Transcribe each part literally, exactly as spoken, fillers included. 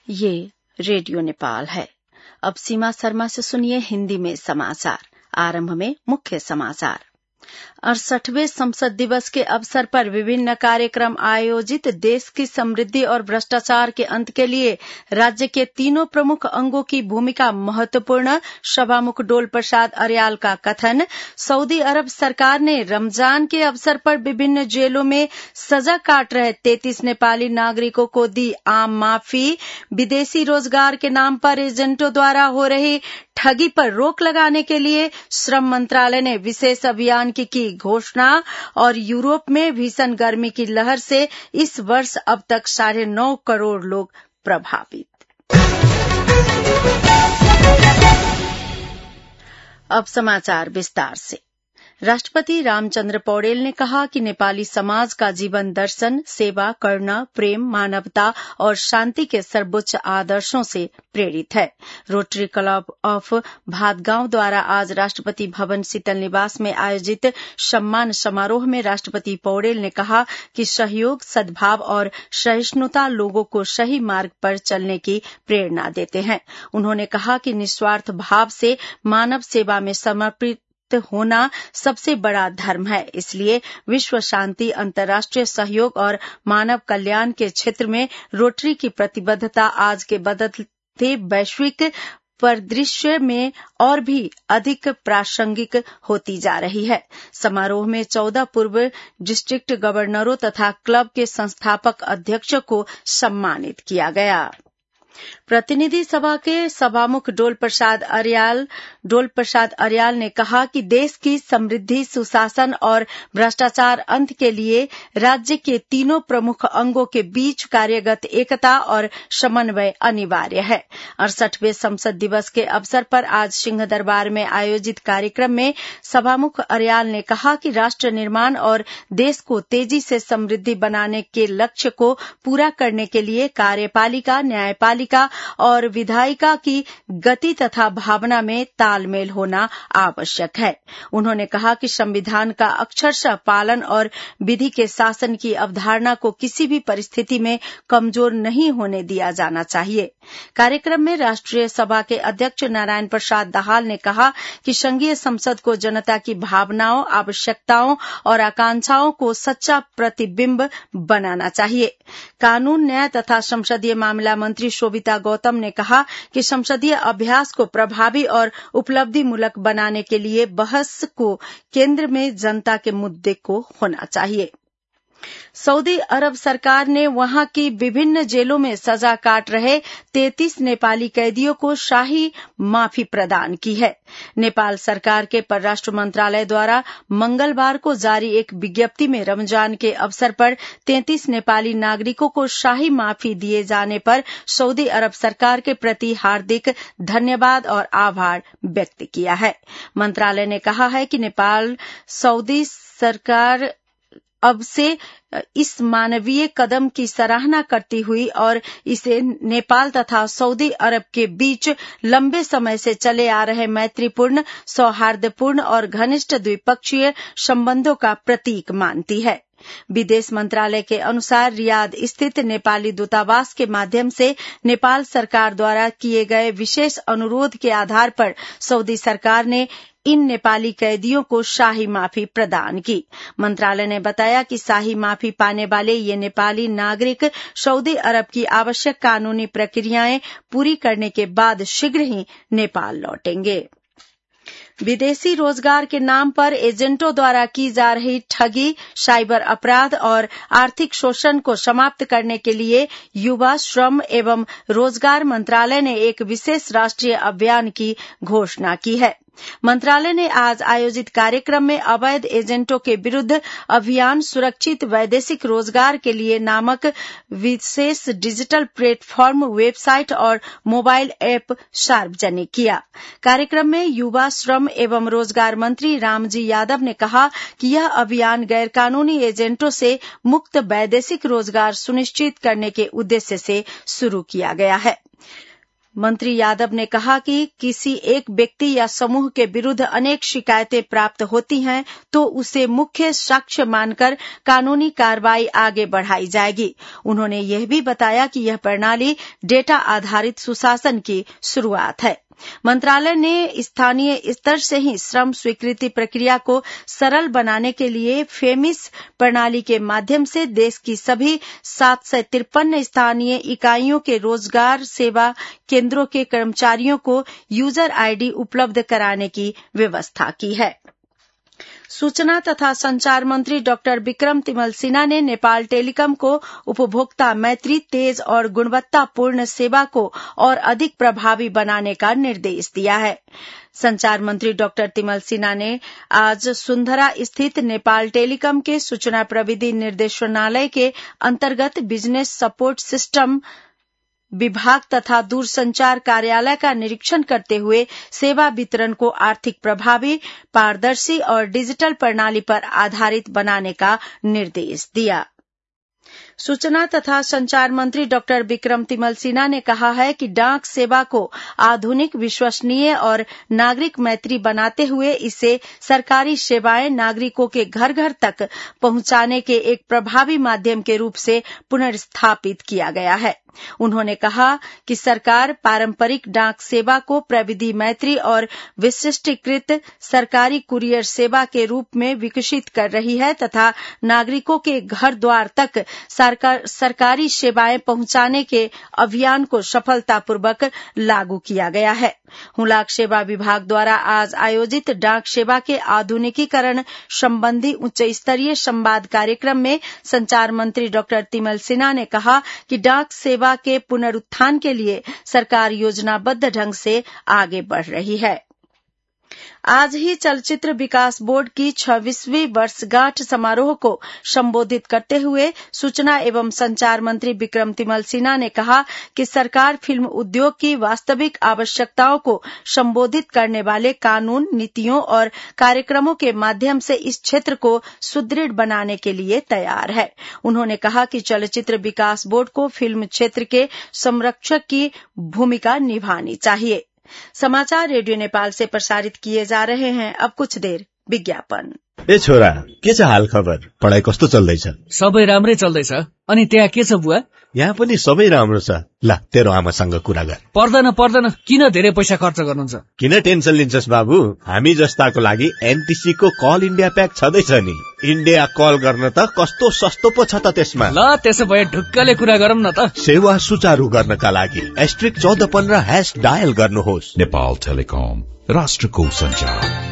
ये रेडियो नेपाल है। अब सीमा शर्मा से सुनिए हिंदी में समाचार। आरंभ में मुख्य समाचार। अड़सठवें संसद दिवस के अवसर पर विभिन्न कार्यक्रम आयोजित। देश की समृद्धि और भ्रष्टाचार के अंत के लिए राज्य के तीनों प्रमुख अंगों की भूमिका महत्वपूर्ण, सभामुख डोल प्रसाद अर्याल का कथन। सऊदी अरब सरकार ने रमजान के अवसर पर विभिन्न जेलों में सजा काट रहे तैंतीस नेपाली नागरिकों को दी आम माफी। विदेशी रोजगार के नाम पर एजेंटों द्वारा हो रही ठगी पर रोक लगाने के लिए श्रम मंत्रालय ने विशेष अभियान की की घोषणा। और यूरोप में भीषण गर्मी की लहर से इस वर्ष अब तक साढ़े नौ करोड़ लोग प्रभावित। अब समाचार विस्तार से। राष्ट्रपति रामचंद्र पौडेल ने कहा कि नेपाली समाज का जीवन दर्शन सेवा, करुणा, प्रेम, मानवता और शांति के सर्वोच्च आदर्शों से प्रेरित है। रोटरी क्लब ऑफ भातगांव द्वारा आज राष्ट्रपति भवन शीतल निवास में आयोजित सम्मान समारोह में राष्ट्रपति पौडेल ने कहा कि सहयोग, सद्भाव और सहिष्णुता लोगों को सही मार्ग पर चलने की प्रेरणा देते हैं। उन्होंने कहा कि निस्वार्थ भाव से मानव सेवा में समर्पित होना सबसे बड़ा धर्म है। इसलिए विश्व शांति, अंतर्राष्ट्रीय सहयोग और मानव कल्याण के क्षेत्र में रोटरी की प्रतिबद्धता आज के बदलते वैश्विक परिदृश्य में और भी अधिक प्रासंगिक होती जा रही है। समारोह में चौदह पूर्व डिस्ट्रिक्ट गवर्नरों तथा क्लब के संस्थापक अध्यक्षों को सम्मानित किया गया। प्रतिनिधि सभा के सभामुख डोल प्रसाद अर्याल डोल प्रसाद अर्याल ने कहा कि देश की समृद्धि, सुशासन और भ्रष्टाचार अंत के लिए राज्य के तीनों प्रमुख अंगों के बीच कार्यगत एकता और समन्वय अनिवार्य है। अड़सठवें संसद दिवस के अवसर पर आज सिंहदरबार में आयोजित कार्यक्रम में सभामुख अर्याल ने कहा कि राष्ट्र निर्माण और देश को तेजी से समृद्धि बनाने के लक्ष्य को पूरा करने के लिए कार्यपालिका, न्यायपालिका और विधायिका की गति तथा भावना में तालमेल होना आवश्यक है। उन्होंने कहा कि संविधान का अक्षरशः पालन और विधि के शासन की अवधारणा को किसी भी परिस्थिति में कमजोर नहीं होने दिया जाना चाहिए। कार्यक्रम में राष्ट्रीय सभा के अध्यक्ष नारायण प्रसाद दाहाल ने कहा कि संघीय संसद को जनता की भावनाओं, आवश्यकताओं और आकांक्षाओं को सच्चा प्रतिबिंब बनाना चाहिए। कानून, न्याय तथा संसदीय मामला मंत्री शोभिता गौतम ने कहा कि संसदीय अभ्यास को प्रभावी और उपलब्धिमूलक बनाने के लिए बहस को केंद्र में जनता के मुद्दे को होना चाहिए। सऊदी अरब सरकार ने वहां की विभिन्न जेलों में सजा काट रहे तैंतीस नेपाली कैदियों को शाही माफी प्रदान की है। नेपाल सरकार के परराष्ट्र मंत्रालय द्वारा मंगलवार को जारी एक विज्ञप्ति में रमजान के अवसर पर तैंतीस नेपाली नागरिकों को शाही माफी दिए जाने पर सऊदी अरब सरकार के प्रति हार्दिक धन्यवाद और आभार व्यक्त किया है। मंत्रालय ने कहा है कि नेपाल सऊदी सरकार अब से इस मानवीय कदम की सराहना करती हुई और इसे नेपाल तथा सऊदी अरब के बीच लंबे समय से चले आ रहे मैत्रीपूर्ण, सौहार्दपूर्ण और घनिष्ठ द्विपक्षीय संबंधों का प्रतीक मानती है। विदेश मंत्रालय के अनुसार रियाद स्थित नेपाली दूतावास के माध्यम से नेपाल सरकार द्वारा किए गए विशेष अनुरोध के आधार पर सऊदी सरकार ने इन नेपाली कैदियों को शाही माफी प्रदान की। मंत्रालय ने बताया कि शाही माफी पाने वाले ये नेपाली नागरिक सऊदी अरब की आवश्यक कानूनी प्रक्रियाएं पूरी करने के बाद शीघ्र ही नेपाल लौटेंगे। विदेशी रोजगार के नाम पर एजेंटों द्वारा की जा रही ठगी, साइबर अपराध और आर्थिक शोषण को समाप्त करने के लिए युवा, श्रम एवं रोजगार मंत्रालय ने एक विशेष राष्ट्रीय अभियान की घोषणा की है। मंत्रालय ने आज आयोजित कार्यक्रम में अवैध एजेंटों के विरुद्ध अभियान सुरक्षित वैदेशिक रोजगार के लिए नामक विशेष डिजिटल प्लेटफॉर्म, वेबसाइट और मोबाइल ऐप सार्वजनिक किया। कार्यक्रम में युवा, श्रम एवं रोजगार मंत्री रामजी यादव ने कहा कि यह अभियान गैरकानूनी एजेंटों से मुक्त वैदेशिक रोजगार सुनिश्चित करने के उद्देश्य से शुरू किया गया है। मंत्री यादव ने कहा कि किसी एक व्यक्ति या समूह के विरुद्ध अनेक शिकायतें प्राप्त होती हैं तो उसे मुख्य साक्ष्य मानकर कानूनी कार्रवाई आगे बढ़ाई जाएगी। उन्होंने यह भी बताया कि यह प्रणाली डेटा आधारित सुशासन की शुरुआत है। मंत्रालय ने स्थानीय स्तर से ही श्रम स्वीकृति प्रक्रिया को सरल बनाने के लिए फेमिस प्रणाली के माध्यम से देश की सभी सात सौ तिरपन स्थानीय इकाइयों के रोजगार सेवा केंद्रों के कर्मचारियों को यूजर आईडी उपलब्ध कराने की व्यवस्था की है। सूचना तथा संचार मंत्री डॉक्टर बिक्रम तिमल सिन्हा ने नेपाल टेलीकॉम को उपभोक्ता मैत्री, तेज और गुणवत्तापूर्ण सेवा को और अधिक प्रभावी बनाने का निर्देश दिया है। संचार मंत्री डॉक्टर तिमल सिन्हा ने आज सुंदरा स्थित नेपाल टेलीकॉम के सूचना प्रविधि निर्देशनालय के अंतर्गत बिजनेस सपोर्ट सिस्टम विभाग तथा दूरसंचार कार्यालय का निरीक्षण करते हुए सेवा वितरण को आर्थिक प्रभावी, पारदर्शी और डिजिटल प्रणाली पर आधारित बनाने का निर्देश दिया। सूचना तथा संचार मंत्री डॉक्टर बिक्रम तिमल सिन्हा ने कहा है कि डाक सेवा को आधुनिक, विश्वसनीय और नागरिक मैत्री बनाते हुए इसे सरकारी सेवाएं नागरिकों के घर घर तक पहुंचाने के एक प्रभावी माध्यम के रूप से पुनर्स्थापित किया गया है। उन्होंने कहा कि सरकार पारंपरिक डाक सेवा को प्रविधि मैत्री और विशिष्टीकृत सरकारी कुरियर सेवा के रूप में विकसित कर रही है तथा नागरिकों के घर द्वार तक सरकार, सरकारी सेवाएं पहुंचाने के अभियान को सफलतापूर्वक लागू किया गया है। हुलाक सेवा विभाग द्वारा आज आयोजित डाक सेवा के आधुनिकीकरण संबंधी उच्च स्तरीय संवाद कार्यक्रम में संचार मंत्री डॉक्टर तिमल सिन्हा ने कहा कि डाक सेवा के पुनरुत्थान के लिए सरकार योजनाबद्ध ढंग से आगे बढ़ रही है। आज ही चलचित्र विकास बोर्ड की छब्बीसवीं वर्षगांठ समारोह को संबोधित करते हुए सूचना एवं संचार मंत्री बिक्रम तिमल सिन्हा ने कहा कि सरकार फिल्म उद्योग की वास्तविक आवश्यकताओं को संबोधित करने वाले कानून, नीतियों और कार्यक्रमों के माध्यम से इस क्षेत्र को सुदृढ़ बनाने के लिए तैयार है। उन्होंने कहा कि चलचित्र विकास बोर्ड को फिल्म क्षेत्र के संरक्षक की भूमिका निभानी चाहिए। समाचार रेडियो नेपाल से प्रसारित किए जा रहे हैं। अब कुछ देर विज्ञापन। ए छोरा, के छ हाल खबर? पढाइ कस्तो चल्दैछ? सबै राम्रै चल्दैछ। अनि त्यहाँ के छ बुवा? यहाँ पनि सबै राम्रो छ। ल तेरो आमासँग कुरा गर। पर्दैन पर्दैन, किन धेरै पैसा खर्च गर्नुहुन्छ? किन टेन्सन लिन्छस् बाबु? हामी जस्ताको लागि एनटीसी को कल इन्डिया प्याक छँदैछ नि। इन्डिया कल गर्न त कस्तो सस्तो पो छ त त्यसमा। ल त्यसो भए ढुक्कले कुरा गरौँ न त। सेवा सुचारू गर्नका लागि एस्ट्रिक चौध पन्ध्र हैश डायल गर्नुहोस्। नेपाल टेलिकम, राष्ट्रको सञ्चार।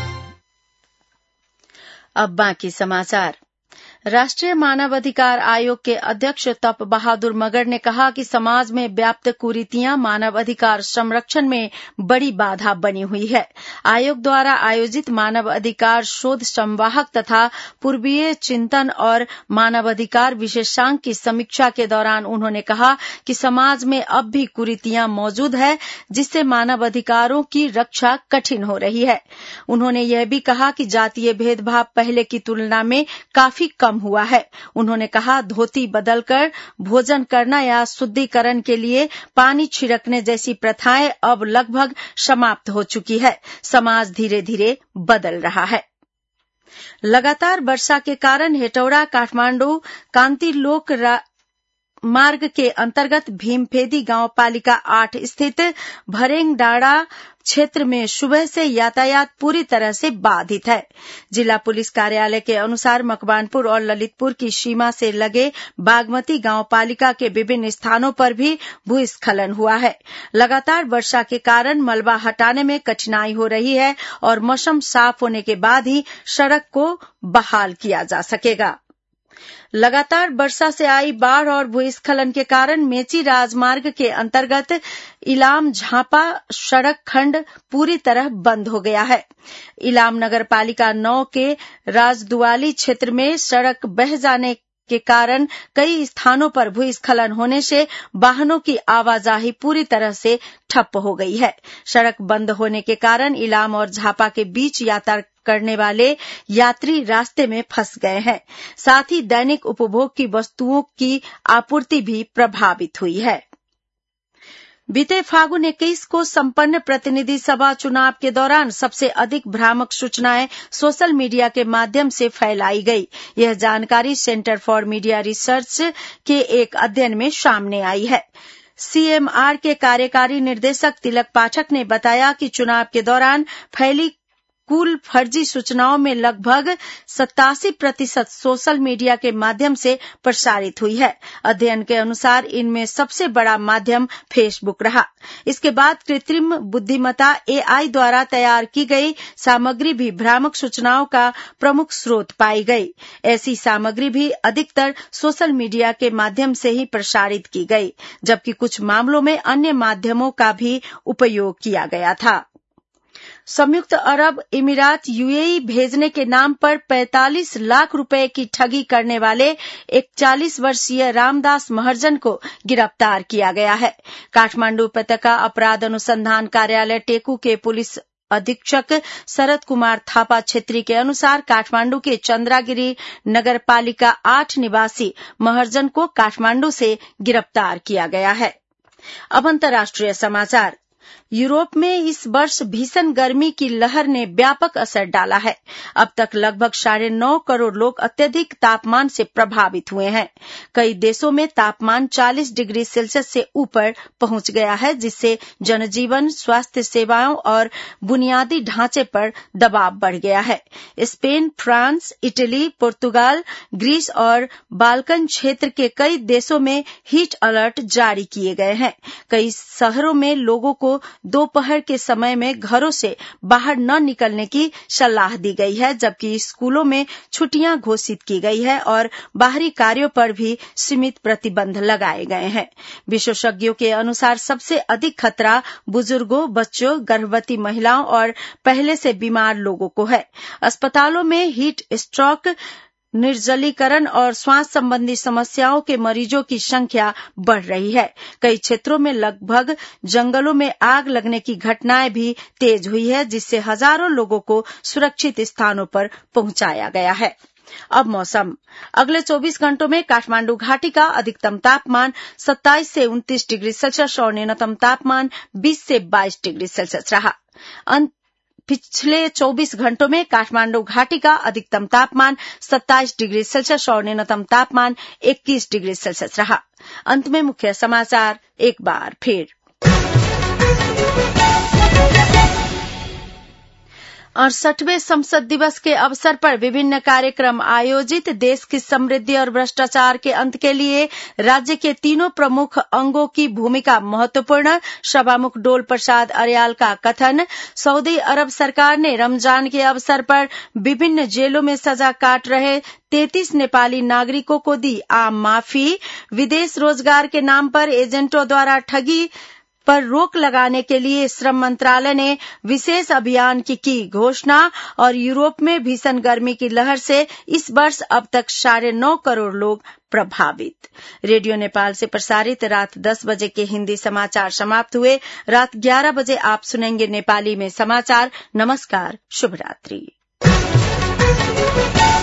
अब बाकी समाचार। राष्ट्रीय मानवाधिकार आयोग के अध्यक्ष तप बहादुर मगर ने कहा कि समाज में व्याप्त कुरीतियां मानवाधिकार संरक्षण में बड़ी बाधा बनी हुई है। आयोग द्वारा आयोजित मानवाधिकार शोध संवाहक तथा पूर्वीय चिंतन और मानवाधिकार विशेषांक की समीक्षा के दौरान उन्होंने कहा कि समाज में अब भी कुरीतियां मौजूद है, जिससे मानवाधिकारों की रक्षा कठिन हो रही है। उन्होंने यह भी कहा कि जातीय भेदभाव पहले की तुलना में काफी कम हुआ है। उन्होंने कहा, धोती बदलकर भोजन करना या शुद्धिकरण के लिए पानी छिड़कने जैसी प्रथाएं अब लगभग समाप्त हो चुकी है। समाज धीरे धीरे बदल रहा है। लगातार वर्षा के कारण हेटौडा काठमांडू कान्तिलोक मार्ग के अंतर्गत भीमफेदी गांव पालिका आठ स्थित भरेङ डाँडा क्षेत्र में सुबह से यातायात पूरी तरह से बाधित है। जिला पुलिस कार्यालय के अनुसार मकवानपुर और ललितपुर की सीमा से लगे बागमती गांव पालिका के विभिन्न स्थानों पर भी भूस्खलन हुआ है। लगातार वर्षा के कारण मलबा हटाने में कठिनाई हो रही है और मौसम साफ होने के बाद ही सड़क को बहाल किया जा सकेगा। लगातार वर्षा से आई बाढ़ और भूस्खलन के कारण मेची राजमार्ग के अंतर्गत इलाम झापा सड़क खंड पूरी तरह बंद हो गया है। इलाम नगर पालिका नौ के राजदुआली क्षेत्र में सड़क बह जाने के कारण कई स्थानों पर भूस्खलन होने से वाहनों की आवाजाही पूरी तरह से ठप हो गई है। सड़क बंद होने के कारण इलाम और झापा के बीच यात्रा करने वाले यात्री रास्ते में फंस गए हैं। साथ ही दैनिक उपभोग की वस्तुओं की आपूर्ति भी प्रभावित हुई है। बीते फागुन इक्कीस को संपन्न प्रतिनिधि सभा चुनाव के दौरान सबसे अधिक भ्रामक सूचनाएं सोशल मीडिया के माध्यम से फैलाई गई। यह जानकारी सेंटर फॉर मीडिया रिसर्च के एक अध्ययन में सामने आई है। सीएमआर के कार्यकारी निर्देशक तिलक पाठक ने बताया कि चुनाव के दौरान फैली कुल फर्जी सूचनाओं में लगभग सत्तासी प्रतिशत सोशल मीडिया के माध्यम से प्रसारित हुई है। अध्ययन के अनुसार इनमें सबसे बड़ा माध्यम फेसबुक रहा। इसके बाद कृत्रिम बुद्धिमत्ता एआई द्वारा तैयार की गई सामग्री भी भ्रामक सूचनाओं का प्रमुख स्रोत पाई गई। ऐसी सामग्री भी अधिकतर सोशल मीडिया के माध्यम से ही प्रसारित की गई, जबकि कुछ मामलों में अन्य माध्यमों का भी उपयोग किया गया था। संयुक्त अरब इमीरात यूएई भेजने के नाम पर पैंतालीस लाख रुपए की ठगी करने वाले इकतालीस वर्षीय रामदास महर्जन को गिरफ्तार किया गया है। काठमांडू उपत्यका अपराध अनुसंधान कार्यालय टेकू के पुलिस अधीक्षक शरद कुमार थापा छेत्री के अनुसार काठमांडू के चंद्रागिरी नगरपालिका आठ निवासी महर्जन को काठमांडू से गिरफ्तार किया गया है। अब अंतर्राष्ट्रीय समाचार। यूरोप में इस वर्ष भीषण गर्मी की लहर ने व्यापक असर डाला है। अब तक लगभग साढ़े नौ करोड़ लोग अत्यधिक तापमान से प्रभावित हुए हैं। कई देशों में तापमान चालीस डिग्री सेल्सियस से ऊपर पहुंच गया है, जिससे जनजीवन, स्वास्थ्य सेवाओं और बुनियादी ढांचे पर दबाव बढ़ गया है। स्पेन, फ्रांस, इटली, पुर्तगाल, ग्रीस और बाल्कन क्षेत्र के कई देशों में हीट अलर्ट जारी किए गए हैं। कई शहरों में लोगों को दोपहर के समय में घरों से बाहर न निकलने की सलाह दी गई है, जबकि स्कूलों में छुट्टियां घोषित की गई है और बाहरी कार्यों पर भी सीमित प्रतिबंध लगाए गए हैं। विशेषज्ञों के अनुसार सबसे अधिक खतरा बुजुर्गों, बच्चों, गर्भवती महिलाओं और पहले से बीमार लोगों को है। अस्पतालों में हीट स्ट्रोक, निर्जलीकरण और श्वास संबंधी समस्याओं के मरीजों की संख्या बढ़ रही है। कई क्षेत्रों में लगभग जंगलों में आग लगने की घटनाएं भी तेज हुई है, जिससे हजारों लोगों को सुरक्षित स्थानों पर पहुंचाया गया है। अब मौसम। अगले चौबीस घंटों में काठमांडू घाटी का अधिकतम तापमान सत्ताईस से उनतीस डिग्री सेल्सियस और न्यूनतम तापमान बीस से बाईस डिग्री सेल्सियस रहा। पिछले चौबीस घंटों में काठमांडू घाटी का अधिकतम तापमान सत्ताईस डिग्री सेल्सियस और न्यूनतम तापमान इक्कीस डिग्री सेल्सियस रहा। अंत में मुख्य समाचार एक बार फिर। अड़सठवें संसद दिवस के अवसर पर विभिन्न कार्यक्रम आयोजित। देश की समृद्धि और भ्रष्टाचार के अंत के लिए राज्य के तीनों प्रमुख अंगों की भूमिका महत्वपूर्ण। सभामुख डोल प्रसाद अर्याल का कथन। सऊदी अरब सरकार ने रमजान के अवसर पर विभिन्न जेलों में सजा काट रहे तैंतीस नेपाली नागरिकों को दी आम माफी। विदेश रोजगार के नाम पर एजेंटों द्वारा ठगी पर रोक लगाने के लिए श्रम मंत्रालय ने विशेष अभियान की की घोषणा। और यूरोप में भीषण गर्मी की लहर से इस वर्ष अब तक साढ़े नौ करोड़ लोग प्रभावित। रेडियो नेपाल से प्रसारित रात दस बजे के हिंदी समाचार समाप्त हुए। रात ग्यारह बजे आप सुनेंगे नेपाली में समाचार। नमस्कार, शुभ रात्रि।